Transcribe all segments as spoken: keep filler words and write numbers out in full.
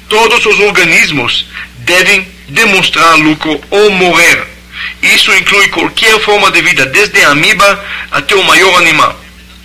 Todos os organismos devem demonstrar lucro ou morrer. Isso inclui qualquer forma de vida, desde a amiba até o maior animal.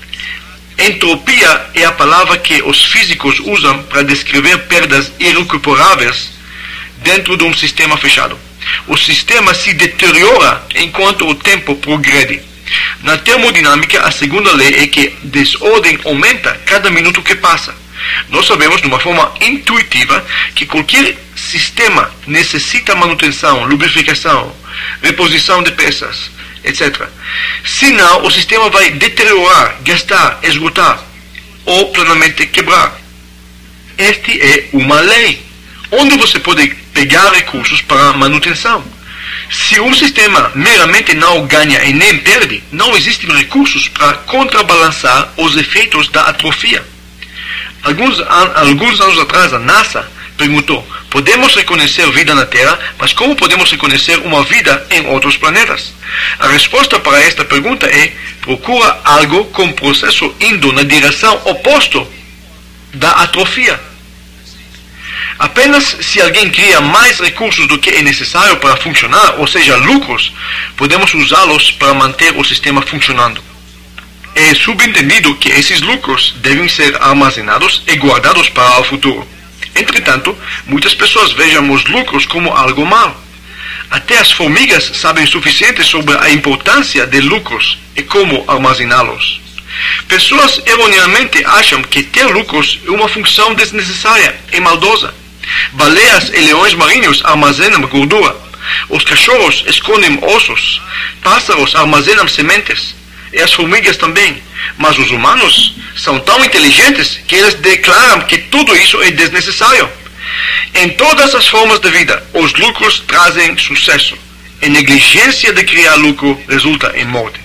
Entropia é a palavra que os físicos usam para descrever perdas irrecuperáveis dentro de um sistema fechado. O sistema se deteriora enquanto o tempo progride. Na termodinâmica, a segunda lei é que desordem aumenta cada minuto que passa. Nós sabemos de uma forma intuitiva que qualquer sistema necessita manutenção, lubrificação, reposição de peças, etcétera. Senão, o sistema vai deteriorar, gastar, esgotar ou plenamente quebrar. Esta é uma lei, onde você pode pegar recursos para manutenção. Se um sistema meramente não ganha e nem perde, não existem recursos para contrabalançar os efeitos da atrofia. Alguns, an alguns anos atrás, a NASA perguntou: podemos reconhecer vida na Terra, mas como podemos reconhecer uma vida em outros planetas? A resposta para esta pergunta é: procura algo com processo indo na direção oposta da atrofia. Apenas se alguém cria mais recursos do que é necessário para funcionar, ou seja, lucros, podemos usá-los para manter o sistema funcionando. É subentendido que esses lucros devem ser armazenados e guardados para o futuro. Entretanto, muitas pessoas vejam os lucros como algo mau. Até as formigas sabem o suficiente sobre a importância de lucros e como armazená-los. Pessoas erroneamente acham que ter lucros é uma função desnecessária e maldosa. Baleias e leões marinhos armazenam gordura. Os cachorros escondem ossos. Pássaros armazenam sementes. E as formigas também. Mas os humanos são tão inteligentes que eles declaram que tudo isso é desnecessário. Em todas as formas de vida, os lucros trazem sucesso. E negligência de criar lucro resulta em morte.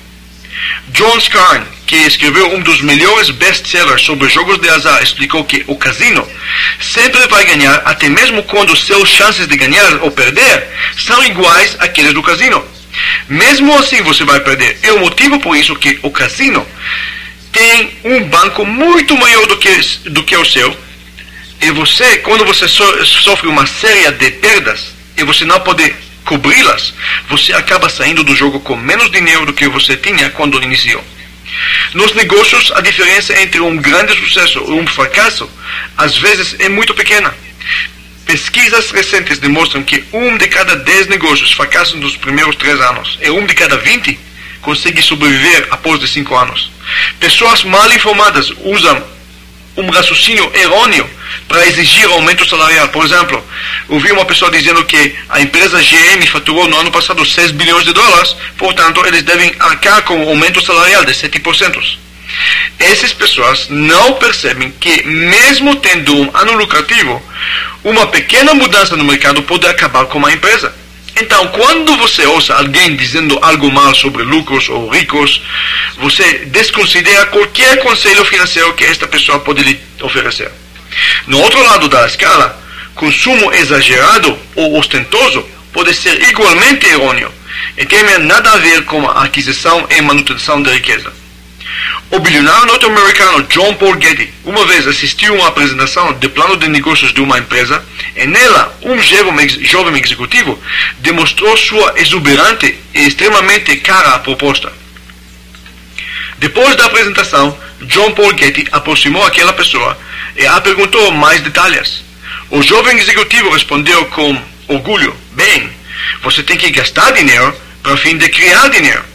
John Scarn, que escreveu um dos melhores best-sellers sobre jogos de azar, explicou que o casino sempre vai ganhar, até mesmo quando seus chances de ganhar ou perder são iguais àqueles do casino. Mesmo assim você vai perder. É o motivo por isso que o casino tem um banco muito maior do que, do que o seu. E você, quando você so, sofre uma série de perdas e você não pode cobri-las, você acaba saindo do jogo com menos dinheiro do que você tinha quando iniciou. Nos negócios, a diferença entre um grande sucesso e um fracasso às vezes é muito pequena. Pesquisas recentes demonstram que um de cada dez negócios fracassam nos primeiros três anos e um de cada vinte consegue sobreviver após de cinco anos. Pessoas mal informadas usam um raciocínio errôneo para exigir aumento salarial. Por exemplo, ouvi uma pessoa dizendo que a empresa G M faturou no ano passado seis bilhões de dólares, portanto eles devem arcar com um aumento salarial de sete por cento. Essas pessoas não percebem que, mesmo tendo um ano lucrativo, uma pequena mudança no mercado pode acabar com a empresa. Então, quando você ouça alguém dizendo algo mal sobre lucros ou ricos, você desconsidera qualquer conselho financeiro que esta pessoa pode lhe oferecer. No outro lado da escala, consumo exagerado ou ostentoso pode ser igualmente errôneo e tem nada a ver com a aquisição e manutenção de riqueza. O bilionário norte-americano John Paul Getty uma vez assistiu a uma apresentação de plano de negócios de uma empresa e nela um jovem executivo demonstrou sua exuberante e extremamente cara proposta. Depois da apresentação, John Paul Getty aproximou aquela pessoa e a perguntou mais detalhes. O jovem executivo respondeu com orgulho: bem, você tem que gastar dinheiro para fim de criar dinheiro.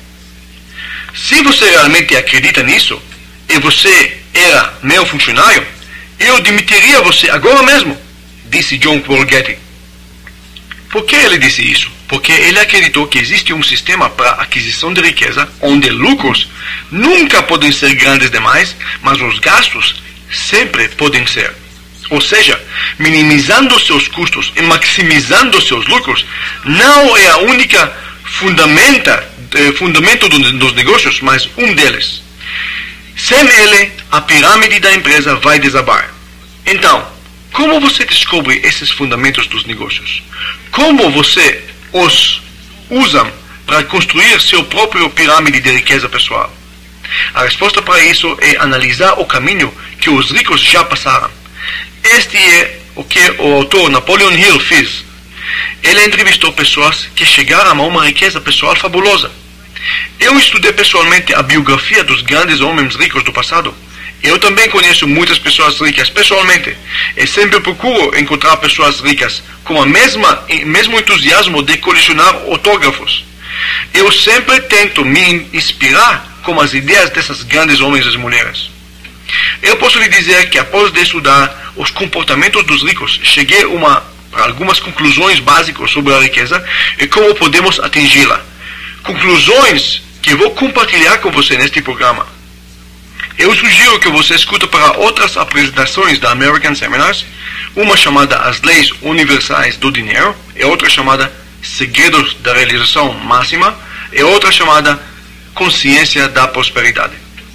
Se você realmente acredita nisso, e você era meu funcionário, eu demitiria você agora mesmo, disse John Paul Getty. Por que ele disse isso? Porque ele acreditou que existe um sistema para aquisição de riqueza, onde lucros nunca podem ser grandes demais, mas os gastos sempre podem ser. Ou seja, minimizando seus custos e maximizando seus lucros não é a única fundamenta fundamento dos negócios, mas um deles. Sem ele, a pirâmide da empresa vai desabar. Então, como você descobre esses fundamentos dos negócios? Como você os usa para construir seu próprio pirâmide de riqueza pessoal? A resposta para isso é analisar o caminho que os ricos já passaram. Este é o que o autor Napoleon Hill fez. Ele entrevistou pessoas que chegaram a uma riqueza pessoal fabulosa. Eu estudei pessoalmente a biografia dos grandes homens ricos do passado. Eu também conheço muitas pessoas ricas pessoalmente e sempre procuro encontrar pessoas ricas com o mesmo entusiasmo de colecionar autógrafos. Eu sempre tento me inspirar com as ideias dessas grandes homens e mulheres. Eu posso lhe dizer que após de estudar os comportamentos dos ricos, cheguei uma, a algumas conclusões básicas sobre a riqueza e como podemos atingi-la. Conclusões que vou compartilhar com você neste programa. Eu sugiro que você escute para outras apresentações da American Seminars, uma chamada As Leis Universais do Dinheiro, e outra chamada Segredos da Realização Máxima, e outra chamada Consciência da Prosperidade.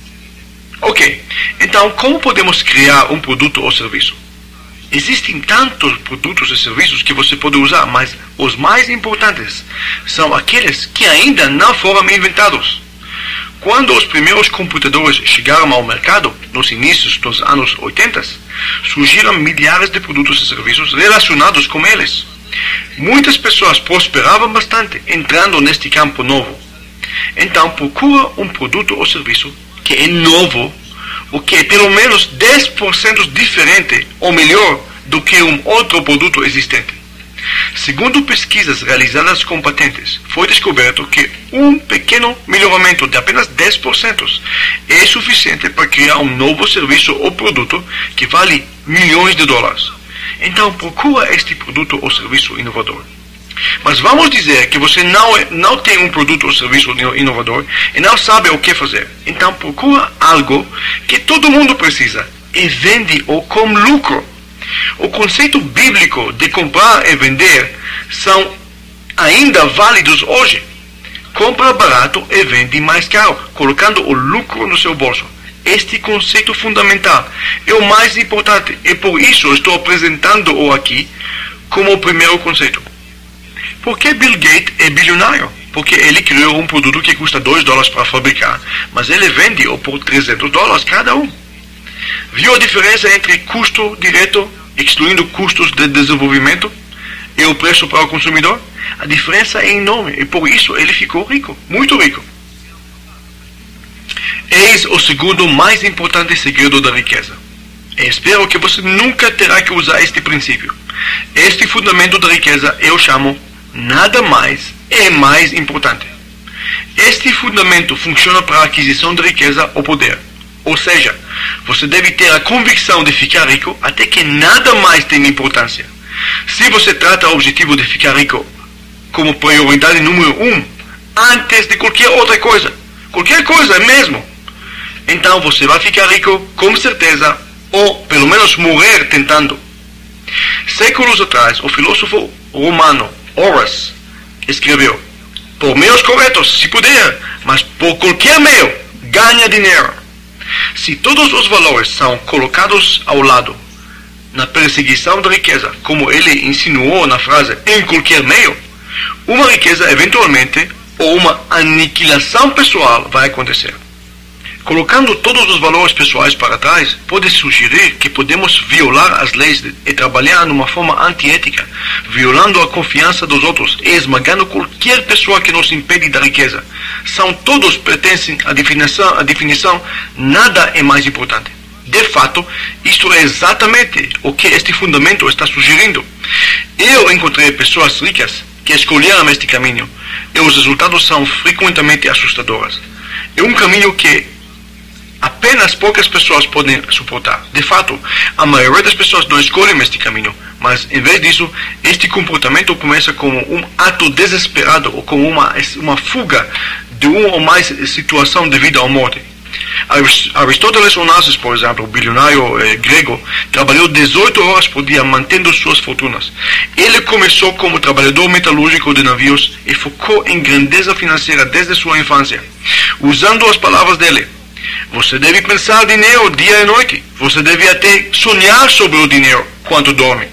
Ok, então como podemos criar um produto ou serviço? Existem tantos produtos e serviços que você pode usar, mas os mais importantes são aqueles que ainda não foram inventados. Quando os primeiros computadores chegaram ao mercado, nos inícios dos anos oitenta, surgiram milhares de produtos e serviços relacionados com eles. Muitas pessoas prosperavam bastante entrando neste campo novo. Então procura um produto ou serviço que é novo, o que é pelo menos dez por cento diferente ou melhor do que um outro produto existente. Segundo pesquisas realizadas com patentes, foi descoberto que um pequeno melhoramento de apenas dez por cento é suficiente para criar um novo serviço ou produto que vale milhões de dólares. Então procura este produto ou serviço inovador. Mas vamos dizer que você não, é, não tem um produto ou serviço inovador e não sabe o que fazer. Então procura algo que todo mundo precisa e vende-o com lucro. O conceito bíblico de comprar e vender são ainda válidos hoje. Compra barato e vende mais caro, colocando o lucro no seu bolso. Este conceito fundamental é o mais importante e por isso estou apresentando-o aqui como o primeiro conceito. Por que Bill Gates é bilionário? Porque ele criou um produto que custa dois dólares para fabricar, mas ele vende-o por trezentos dólares cada um. Viu a diferença entre custo direto, excluindo custos de desenvolvimento, e o preço para o consumidor? A diferença é enorme e por isso ele ficou rico, muito rico. Eis o segundo mais importante segredo da riqueza. E espero que você nunca terá que usar este princípio. Este fundamento da riqueza eu chamo nada mais é mais importante. Este fundamento funciona para a aquisição de riqueza ou poder. Ou seja, você deve ter a convicção de ficar rico até que nada mais tenha importância. Se você trata o objetivo de ficar rico como prioridade número um, antes de qualquer outra coisa, qualquer coisa mesmo, então você vai ficar rico com certeza, ou pelo menos morrer tentando. Séculos atrás, o filósofo romano Horace escreveu: por meios corretos, se puder, mas por qualquer meio, ganha dinheiro. Se todos os valores são colocados ao lado na perseguição da riqueza, como ele insinuou na frase em qualquer meio, uma riqueza eventualmente ou uma aniquilação pessoal vai acontecer. Colocando todos os valores pessoais para trás, pode sugerir que podemos violar as leis e trabalhar numa forma antiética, violando a confiança dos outros e esmagando qualquer pessoa que nos impede da riqueza. São todos pertencem à definição, à definição, nada é mais importante. De fato, isto é exatamente o que este fundamento está sugerindo. Eu encontrei pessoas ricas que escolheram este caminho e os resultados são frequentemente assustadores. É um caminho que apenas poucas pessoas podem suportar. De fato, a maioria das pessoas não escolhem este caminho, mas em vez disso, este comportamento começa como um ato desesperado ou como uma, uma fuga de uma ou mais situação de vida ou morte. Aristóteles Onassis, por exemplo, o bilionário eh, grego, trabalhou dezoito horas por dia mantendo suas fortunas. Ele começou como trabalhador metalúrgico de navios e focou em grandeza financeira desde sua infância. Usando as palavras dele: você deve pensar dinheiro dia e noite. Você deve até sonhar sobre o dinheiro quando dorme.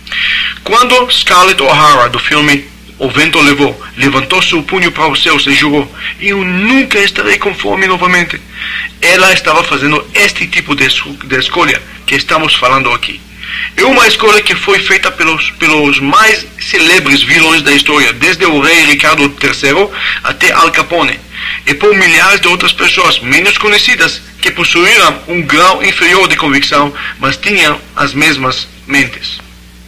Quando Scarlett O'Hara, do filme O Vento Levou, levantou seu punho para os céus e jurou: eu nunca estarei com fome novamente, ela estava fazendo este tipo de, de escolha que estamos falando aqui. É uma escolha que foi feita pelos, pelos mais celebres vilões da história, desde o rei Ricardo terceiro até Al Capone, e por milhares de outras pessoas menos conhecidas que possuíram um grau inferior de convicção, mas tinham as mesmas mentes.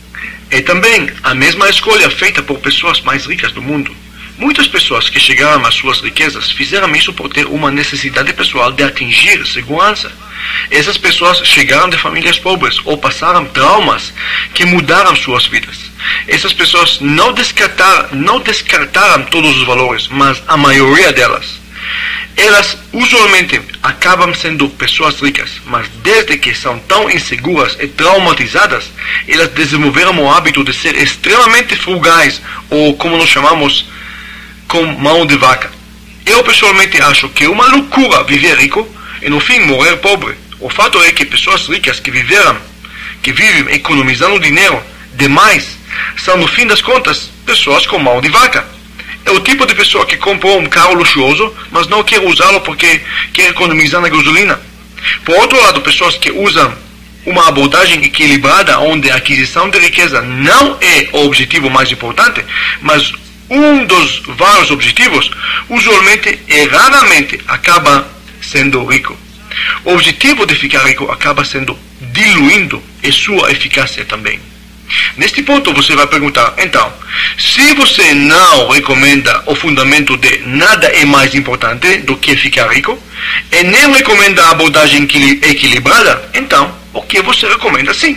É também a mesma escolha feita por pessoas mais ricas do mundo. Muitas pessoas que chegaram às suas riquezas fizeram isso por ter uma necessidade pessoal de atingir segurança. Essas pessoas chegaram de famílias pobres ou passaram traumas que mudaram suas vidas. Essas pessoas não descartaram, não descartaram todos os valores, mas a maioria delas. Elas usualmente acabam sendo pessoas ricas, mas desde que são tão inseguras e traumatizadas, elas desenvolveram o hábito de ser extremamente frugais, ou como nós chamamos, com mão de vaca. Eu pessoalmente acho que é uma loucura viver rico e no fim morrer pobre. O fato é que pessoas ricas que viveram, que vivem economizando dinheiro demais, são no fim das contas pessoas com mão de vaca. É o tipo de pessoa que comprou um carro luxuoso, mas não quer usá-lo porque quer economizar na gasolina. Por outro lado, pessoas que usam uma abordagem equilibrada, onde a aquisição de riqueza não é o objetivo mais importante, mas um dos vários objetivos, usualmente e raramente acaba sendo rico. O objetivo de ficar rico acaba sendo diluindo e sua eficácia também. Neste ponto você vai perguntar, então, se você não recomenda o fundamento de nada é mais importante do que ficar rico, e nem recomenda a abordagem equilibrada, então, o que você recomenda sim?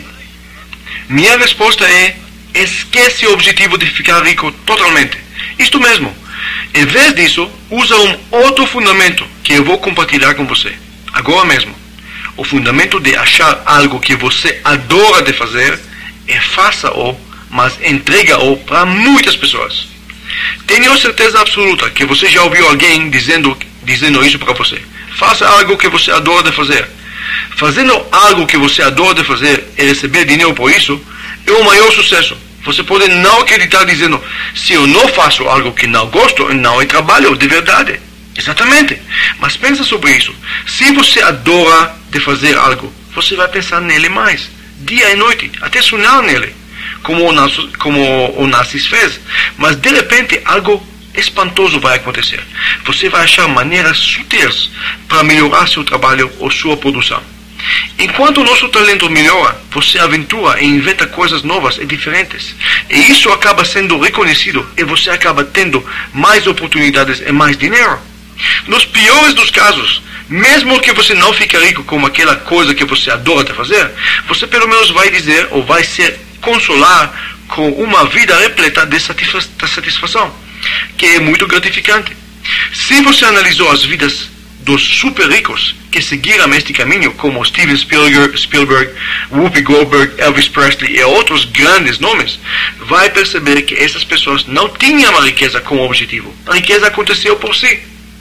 Minha resposta é, esquece o objetivo de ficar rico totalmente. Isto mesmo. Em vez disso, usa um outro fundamento que eu vou compartilhar com você, agora mesmo. O fundamento de achar algo que você adora de fazer e faça-o, mas entrega-o para muitas pessoas. Tenho certeza absoluta que você já ouviu alguém dizendo, dizendo isso para você. Faça algo que você adora de fazer. Fazendo algo que você adora de fazer e receber dinheiro por isso é o maior sucesso. Você pode não acreditar dizendo, se eu não faço algo que não gosto, não é trabalho de verdade. Exatamente. Mas pensa sobre isso. Se você adora de fazer algo, você vai pensar nele mais, dia e noite, até sonhar nele, como o, Narcis, como o Narcis fez. Mas de repente algo espantoso vai acontecer. Você vai achar maneiras sutis para melhorar seu trabalho ou sua produção. Enquanto o nosso talento melhora, você aventura e inventa coisas novas e diferentes. E isso acaba sendo reconhecido e você acaba tendo mais oportunidades e mais dinheiro. Nos piores dos casos, mesmo que você não fique rico com aquela coisa que você adora de fazer, você pelo menos vai dizer ou vai se consolar com uma vida repleta de satisfação, que é muito gratificante. Se você analisou as vidas dos super ricos que seguiram este caminho, como Steven Spielberg, Spielberg, Whoopi Goldberg, Elvis Presley e outros grandes nomes, vai perceber que essas pessoas não tinham a riqueza como objetivo. A riqueza aconteceu por si.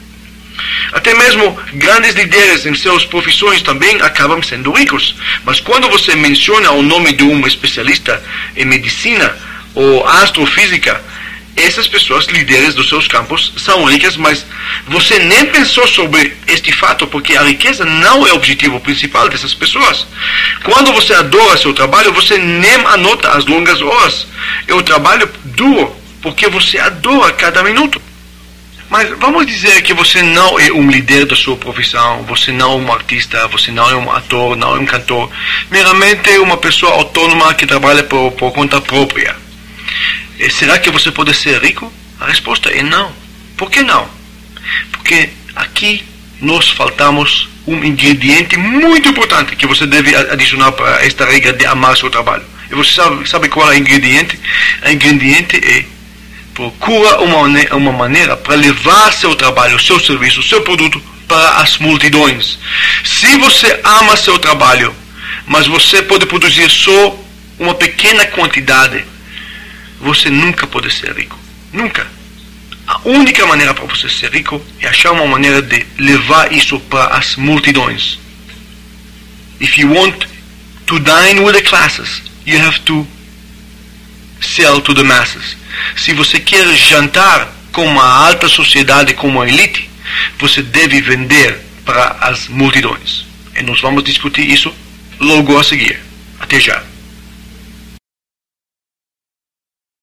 Até mesmo grandes líderes em suas profissões também acabam sendo ricos. Mas quando você menciona o nome de um especialista em medicina ou astrofísica, essas pessoas, líderes dos seus campos, são ricas, mas você nem pensou sobre este fato, porque a riqueza não é o objetivo principal dessas pessoas. Quando você adora seu trabalho, você nem anota as longas horas. É o trabalho duro, porque você adora cada minuto. Mas vamos dizer que você não é um líder da sua profissão, você não é um artista, você não é um ator, não é um cantor, meramente uma pessoa autônoma que trabalha por, por conta própria. E será que você pode ser rico? A resposta é não. Por que não? Porque aqui nós faltamos um ingrediente muito importante que você deve adicionar para esta regra de amar seu trabalho. E você sabe, sabe qual é o ingrediente? O ingrediente é procura uma, uma maneira para levar seu trabalho, seu serviço, seu produto para as multidões. Se você ama seu trabalho, mas você pode produzir só uma pequena quantidade, você nunca pode ser rico. Nunca. A única maneira para você ser rico é achar uma maneira de levar isso para as multidões. If you want to dine with the classes, you have to sell to the masses. Se você quer jantar com a alta sociedade, como a elite, você deve vender para as multidões. E nós vamos discutir isso logo a seguir. Até já.